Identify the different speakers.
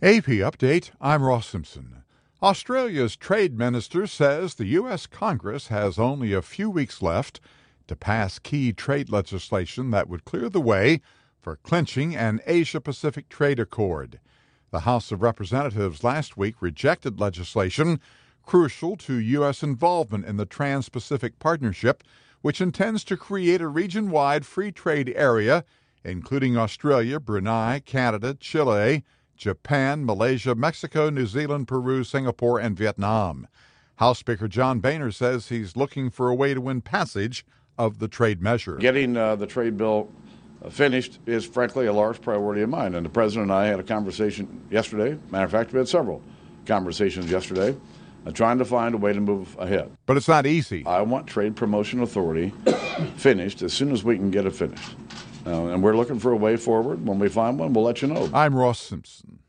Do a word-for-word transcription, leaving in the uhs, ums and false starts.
Speaker 1: A P Update, I'm Ross Simpson. Australia's trade minister says the U S. Congress has only a few weeks left to pass key trade legislation that would clear the way for clinching an Asia-Pacific trade accord. The House of Representatives last week rejected legislation crucial to U S involvement in the Trans-Pacific Partnership, which intends to create a region-wide free trade area, including Australia, Brunei, Canada, Chile, Japan, Malaysia, Mexico, New Zealand, Peru, Singapore, and Vietnam. House Speaker John Boehner says he's looking for a way to win passage of the trade measure.
Speaker 2: Getting uh, the trade bill finished is, frankly, a large priority of mine. And the President and I had a conversation yesterday. Matter of fact, we had several conversations yesterday uh, trying to find a way to move ahead.
Speaker 1: But it's not easy.
Speaker 2: I want Trade Promotion Authority finished as soon as we can get it finished. Uh, and we're looking for a way forward. When we find one, we'll let you know.
Speaker 1: I'm Ross Simpson.